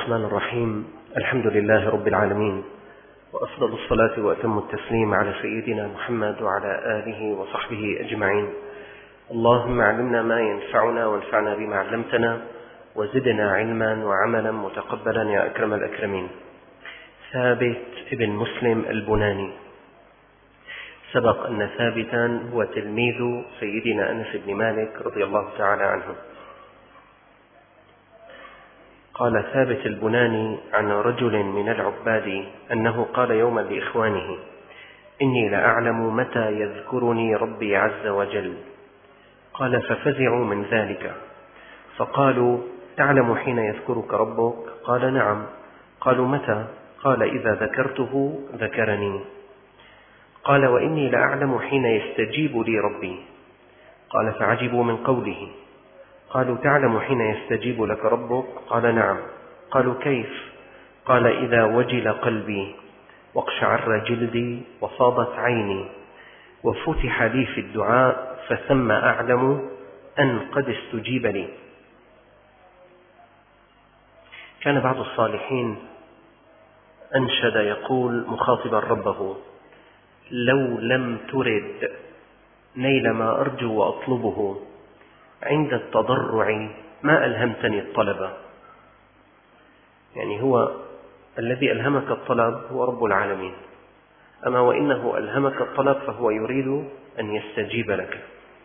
الرحمن الرحيم. الحمد لله رب العالمين، وأفضل الصلاة وأتم التسليم على سيدنا محمد وعلى آله وصحبه أجمعين. اللهم علمنا ما ينفعنا وانفعنا بما علمتنا، وزدنا علما وعملا متقبلا يا أكرم الأكرمين. ثابت ابن مسلم البناني. سبق أن ثابتا هو تلميذ سيدنا أنس بن مالك رضي الله تعالى عنه. قال ثابت البناني عن رجل من العباد أنه قال يوما لإخوانه: إني لأعلم متى يذكرني ربي عز وجل. قال: ففزعوا من ذلك، فقالوا: تعلم حين يذكرك ربك؟ قال: نعم. قالوا: متى؟ قال: إذا ذكرته ذكرني. قال: وإني لأعلم حين يستجيب لي ربي. قال: فعجبوا من قوله. قالوا: تعلم حين يستجيب لك ربك؟ قال: نعم. قالوا: كيف؟ قال: إذا وجل قلبي واقشعر جلدي وفاضت عيني وفتح لي في الدعاء فثم أعلم أن قد استجيب لي. كان بعض الصالحين أنشد يقول مخاطبا ربه: لو لم ترد نيل ما أرجو وأطلبه عند التضرع ما ألهمتني الطلب. يعني هو الذي ألهمك الطلب هو رب العالمين، أما وإنه ألهمك الطلب فهو يريد أن يستجيب لك.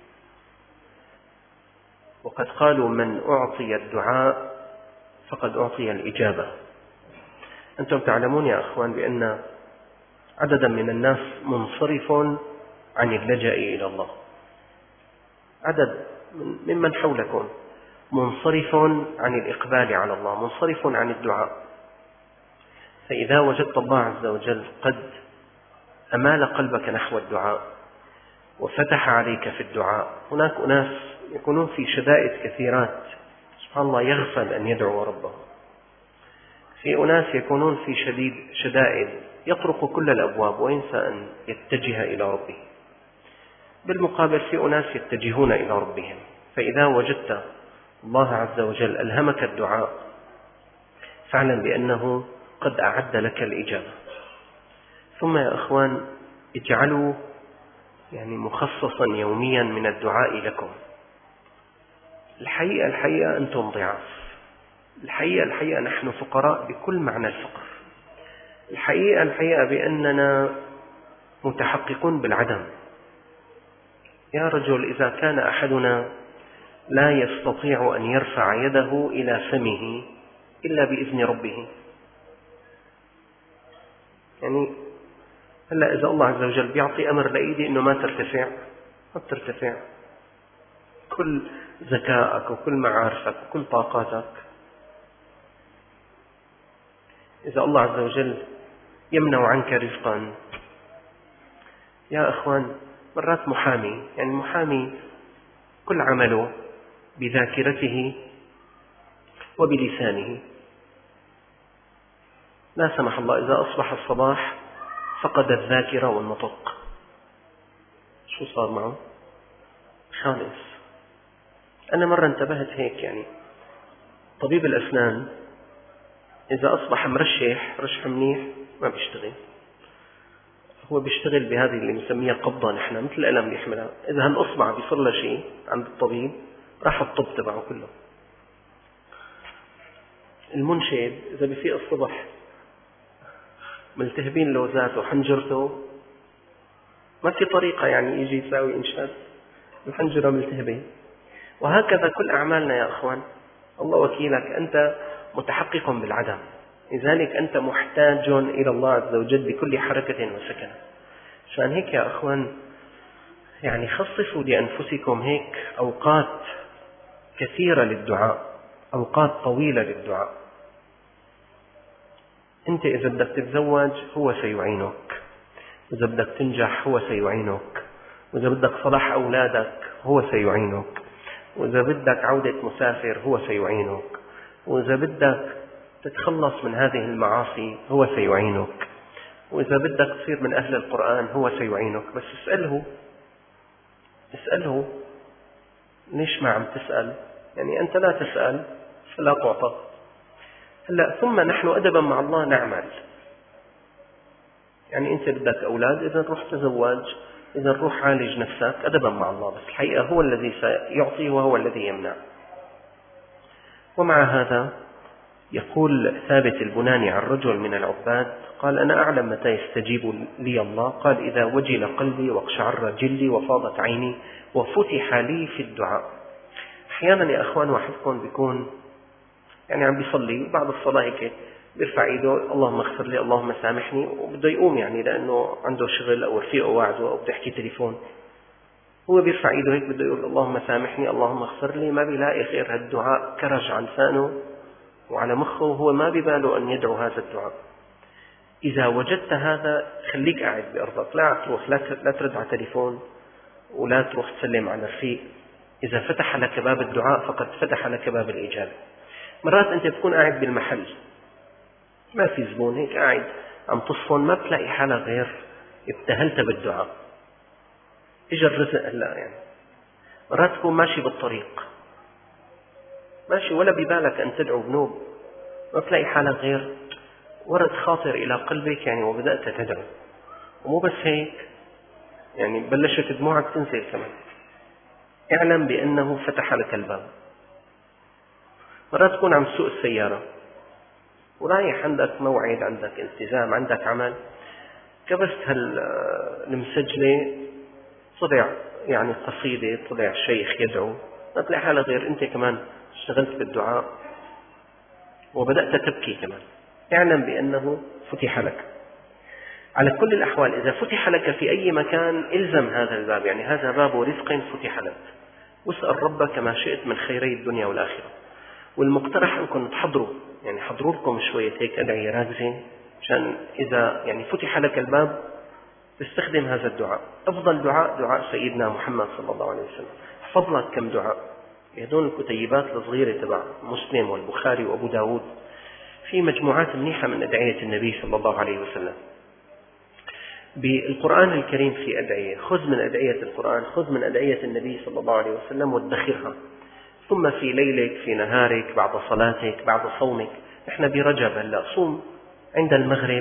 وقد قالوا: من أعطي الدعاء فقد أعطي الإجابة. أنتم تعلمون يا أخوان بأن عددا من الناس منصرف عن اللجأ إلى الله. عدد ممن حولكم منصرف عن الإقبال على الله، منصرف عن الدعاء. فإذا وجدت الله عز وجل قد أمال قلبك نحو الدعاء وفتح عليك في الدعاء، هناك أناس يكونون في شدائد كثيرات سبحان الله يغفل أن يدعو ربه. في أناس يكونون في شدائد يطرق كل الأبواب وينسى أن يتجه إلى ربه. بالمقابل في أناس يتجهون إلى ربهم. فإذا وجدت الله عز وجل ألهمك الدعاء فاعلم بأنه قد أعد لك الإجابة. ثم يا أخوان اجعلوا مخصصا يوميا من الدعاء لكم. الحقيقة أنتم ضعاف. الحقيقة نحن فقراء بكل معنى الفقر. الحقيقة بأننا متحققون بالعدم. يا رجل، إذا كان أحدنا لا يستطيع أن يرفع يده إلى فمه إلا بإذن ربه، هلا إذا الله عز وجل بيعطي أمر لإيدي إنه ما ترتفع كل ذكائك وكل معارفك وكل طاقاتك، إذا الله عز وجل يمنع عنك رزقا. يا أخوان، مرات محامي كل عمله بذاكرته وبلسانه. لا سمح الله إذا أصبح الصباح فقد الذاكرة والنطق، شو صار معه؟ خالص. أنا مرة انتبهت هيك، طبيب الأسنان إذا أصبح رشح منيح ما بيشتغل. هو بيشتغل بهذه اللي نسميها قبضة، نحن مثل الألم اللي يحملها. إذا هالأصبع بيصير له شيء عند الطبيب راح الطب تبعه كله. المنشد إذا بيفيق الصبح ملتهبين لوزاته وحنجرته، ما في طريقة يجي يساوي إنشاد الحنجرة ملتهبين. وهكذا كل أعمالنا يا أخوان. الله وكيلك، أنت متحقق بالعدم، لذلك أنت محتاج إلى الله عز وجل بكل حركة وسكنة. عشان هيك يا أخوان خصصوا لأنفسكم هيك أوقات كثيرة للدعاء، أوقات طويلة للدعاء. أنت إذا بدك تتزوج هو سيعينك، إذا بدك تنجح هو سيعينك، وإذا بدك صلاح أولادك هو سيعينك، وإذا بدك عودة مسافر هو سيعينك، وإذا بدك تتخلص من هذه المعاصي هو سيعينك، وإذا بدك تصير من أهل القرآن هو سيعينك. بس اسأله ليش ما عم تسأل؟ أنت لا تسأل فلا تعطى. هلا ثم نحن أدبا مع الله نعمل، يعني أنت بدك أولاد، إذا روح تزواج، إذا روح عالج نفسك أدبا مع الله، بس الحقيقة هو الذي سيعطي وهو الذي يمنع. ومع هذا يقول ثابت البناني عن رجل من العباد قال: أنا أعلم متى يستجيب لي الله، قال: إذا وجل قلبي واقشعر جلدي وفاضت عيني وفتح لي في الدعاء. أحيانا يا أخوان واحدكم بيكون يعني عم بيصلي وبعد الصلاة هيك بيرفع ايده: اللهم اغفر لي، اللهم سامحني، وبده يقوم يعني لأنه عنده شغل أو رفيقه واعده أو بده يحكي تليفون، هو بيرفع ايده هيك بده يقول اللهم سامحني، اللهم اغفر لي، ما بيلاقي غير هالدعاء كرج عن لسانه وعلى مخه، وهو ما بباله أن يدعو هذا الدعاء. إذا وجدت هذا خليك قاعد بأرضك، لا تروح لا ترد على تليفون ولا تروح تسلم على رفيق. إذا فتح لك باب الدعاء فقد فتح لك باب الإجابة. مرات أنت تكون قاعد بالمحل ما في زبون، هيك قاعد عم تصفن، ما بتلاقي حالك غير ابتهلت بالدعاء، اجى الرزق هلا. يعني مرات تكون ماشي بالطريق، ماشي ولا ببالك أن تدعو بنوب، ما بتلاقي حالك غير ورد خاطر إلى قلبك يعني وبدأت تدعو. ومو بس هيك، يعني بلشت دموعك تنزل كمان، اعلم بأنه فتح لك الباب. مرات تكون عم تسوق السيارة ورايح عندك موعد، عندك التزام، عندك عمل، كبست المسجلة طلع يعني قصيدة، طلع شيخ يدعو، ما تلاقي حالك غير أنت كمان اشتغلت بالدعاء وبدأت تبكي كمان. اعلم بأنه فتح لك. على كل الأحوال إذا فتح لك في أي مكان إلزم هذا الباب، يعني هذا باب رزق فتح لك، واسأل ربك ما شئت من خيري الدنيا والآخرة. والمقترح أنكم تحضروا، يعني حضروا لكم شوية هيك أدعية راكزة، عشان إذا يعني فتح لك الباب تستخدم هذا الدعاء. أفضل دعاء سيدنا محمد صلى الله عليه وسلم. احفظ لك كم دعاء، هذول الكتيبات الصغيرة تبع مسلم والبخاري وأبو داود، في مجموعات منيحة من أدعية النبي صلى الله عليه وسلم. بالقرآن الكريم في أدعية، خذ من أدعية القرآن، خذ من أدعية النبي صلى الله عليه وسلم وادخرها، ثم في ليلك، في نهارك، بعد صلاتك، بعد صومك. نحن برجب هلا صوم عند المغرب،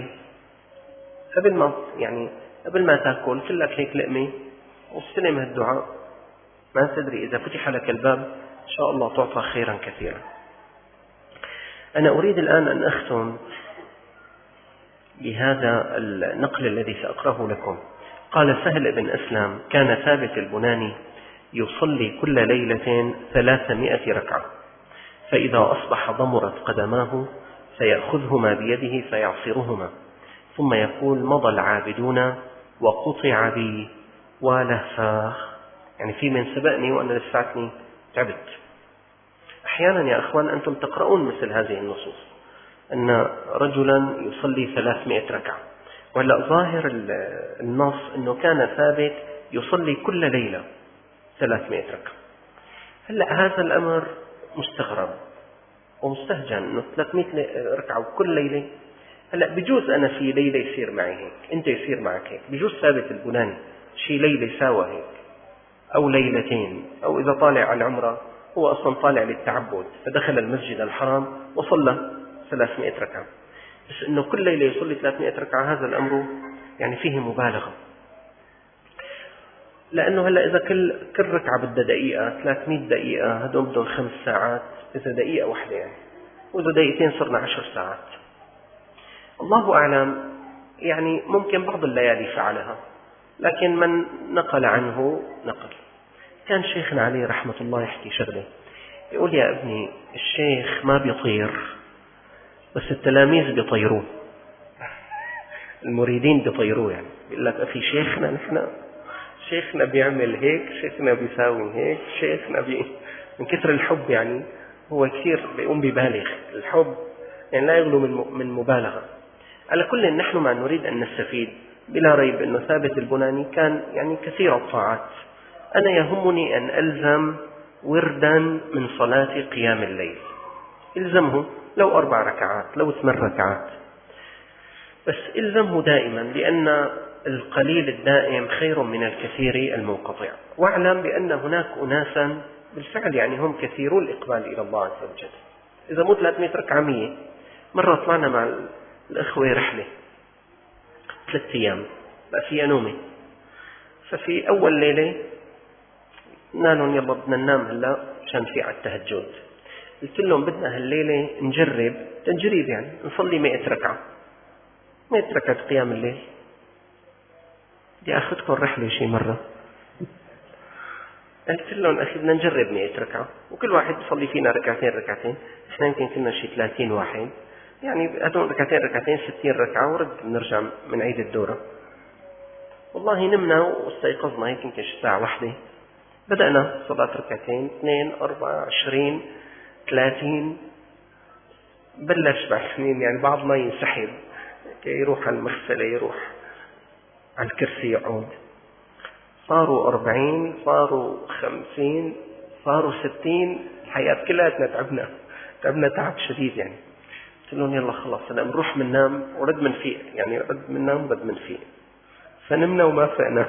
قبل ما تاكل كلك هيك لقمة واستلم هالدعاء، ما تدري إذا فتح لك الباب إن شاء الله تعطى خيرا كثيرا. أنا أريد الآن أن أختم بهذا النقل الذي سأقرأه لكم. قال سهل بن أسلم: كان ثابت البناني يصلي كل ليلة 300 ركعة، فإذا أصبح ضمرت قدماه فيأخذهما بيده فيعصرهما، ثم يقول: مضى العابدون وقطع بي ولهفاخ، يعني في من سبقني وأنا لساتني تعبت. أحيانا يا أخوان أنتم تقرؤون مثل هذه النصوص أن رجلا يصلي 300 ركعة، وهلأ ظاهر النص أنه كان ثابت يصلي كل ليلة 300 ركعة. هلأ هذا الأمر مستغرب ومستهجن، أنه 300 ركعة وكل ليلة. هلأ بجوز أنا في ليلة يصير معي هيك، أنت يصير معك هيك، بجوز ثابت البناني شي ليلة ساوى هيك أو ليلتين، أو إذا طالع على العمرة هو أصلا طالع للتعبد فدخل المسجد الحرام وصلى 300 ركعة، بس إنه كل ليلة يصلي 300 ركعة هذا الأمر يعني فيه مبالغة. لأنه هلأ إذا كل ركعة بدها دقيقة، 300 دقيقة، هدول بدهم 5 ساعات، إذا دقيقة واحدة يعني، وإذا دقيقتين صرنا 10 ساعات. الله أعلم، يعني ممكن بعض الليالي فعلها، لكن من نقل عنه نقل. كان شيخنا عليه رحمة الله يحكي شغله، يقول: يا ابني الشيخ ما بيطير، بس التلاميذ بيطيروه، المريدين بيطيروه. يعني بيقول لك: أخي شيخنا بيعمل هيك، شيخنا بيساوي هيك، شيخنا من كثر الحب يعني هو كثير بيقوم ببالغ الحب، يعني لا يغلو من مبالغة. على كل نحن ما نريد أن نستفيد، بلا ريب أنه ثابت البناني كان يعني كثير الطاعات. أنا يهمني أن ألزم وردا من صلاة قيام الليل، إلزمه لو 4 ركعات، لو 8 ركعات، بس إلزمه دائما، لأن القليل الدائم خير من الكثير المنقطع. واعلم بأن هناك أناسا بالفعل يعني هم كثيرو الإقبال إلى الله عز وجل، إذا مو 300 ركعة 100 مرة طلعنا مع الأخوة رحلة 3 أيام بقى فيها نومة. ففي أول ليلة قلنا لهم يلا بدنا ننام هلا مشان في على التهجد. قلت لهم بدنا هالليلة نجرب تجريب، يعني نصلي 100 ركعة 100 ركعة قيام الليل. بدي أخذكم رحلة شي مرة. قلت لهم أخي بدنا نجرب 100 ركعة وكل واحد يصلي فينا ركعتين. إحنا يمكن كنا شي 30 واحد، يعني هدول ركعتين 60 ركعة ورد بنرجع من عيد الدورة. والله نمنا واستيقظنا هيك يمكن شي ساعة واحدة. بدأنا صلاة ركعتين 2 4 20 30. بلش بعدين يعني بعضنا ينسحب يروح على المغسلة يروح على الكرسي يقعد. صاروا 40 صاروا 50 صاروا 60. الحياة كلها تعبنا تعب شديد يعني. قلت لهم يلا خلاص هلا بنروح بننام ورد منفيق، يعني رد بننام ورد منفيق. فنمنا وما فقنا.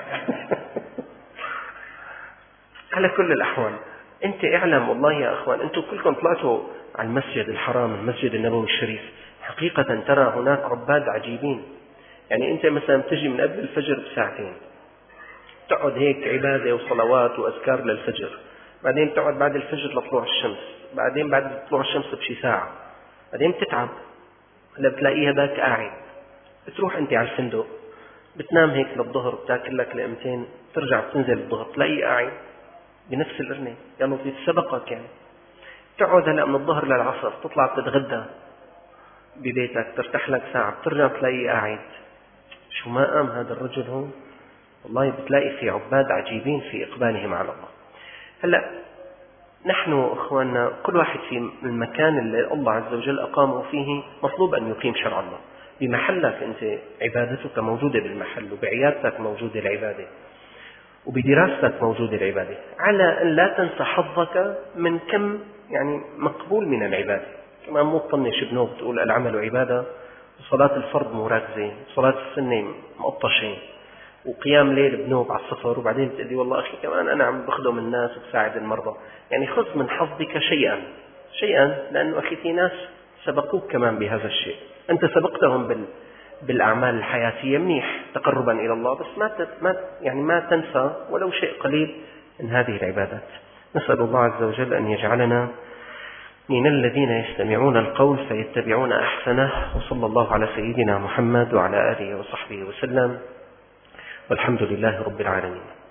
على كل الأحوال أنت اعلم والله يا أخوان، أنتم كلكم طلعتوا على المسجد الحرام المسجد النبوي الشريف، حقيقة ترى هناك عباد عجيبين. يعني أنت مثلا تجي من قبل الفجر بساعتين تقعد هيك عبادة وصلوات وأذكار للفجر، بعدين تقعد بعد الفجر لطلوع الشمس، بعدين بعد طلوع الشمس بشي ساعة، بعدين بتتعب هلا بتلاقيه هذاك قاعد. بتروح أنت على الفندق بتنام هيك للظهر بتاكل لك لقمتين، ترجع بتنزل الظهر تلاقيه قاعد بنفس القرنة. يا لطيف سبقك يعني. تقعد هلا من الظهر للعصر تطلع تتغدى ببيتك ترتاح لك ساعة بترجع تلاقيه قاعد. شو ما قام هذا الرجل هون؟ والله بتلاقي في عباد عجيبين في إقبالهم على الله. هلا نحن إخواننا كل واحد في المكان اللي الله عز وجل أقامه فيه مطلوب أن يقيم شرع الله. بمحلك أنت عبادتك موجودة بالمحل، وبعيادتك موجودة العبادة، وبدراستك موجودة العبادة، على أن لا تنسى حظك من كم يعني مقبول من العبادة. كمان مو تطنش بنوب تقول العمل عبادة وصلاة الفرض مركزة وصلاة السنة مقطشة وقيام ليل بنوب على السفر، وبعدين بتقول لي والله أخي كمان أنا عم بخدم الناس وبساعد المرضى. يعني خذ من حظك شيئا، لأنه أخي في ناس سبقوك كمان بهذا الشيء. أنت سبقتهم بالأعمال الحياتية منيح تقربا إلى الله، بس ما تنسى ولو شيء قليل من هذه العبادات. نسأل الله عز وجل أن يجعلنا من الذين يستمعون القول فيتبعون أحسنه. وصلى الله على سيدنا محمد وعلى آله وصحبه وسلم، والحمد لله رب العالمين.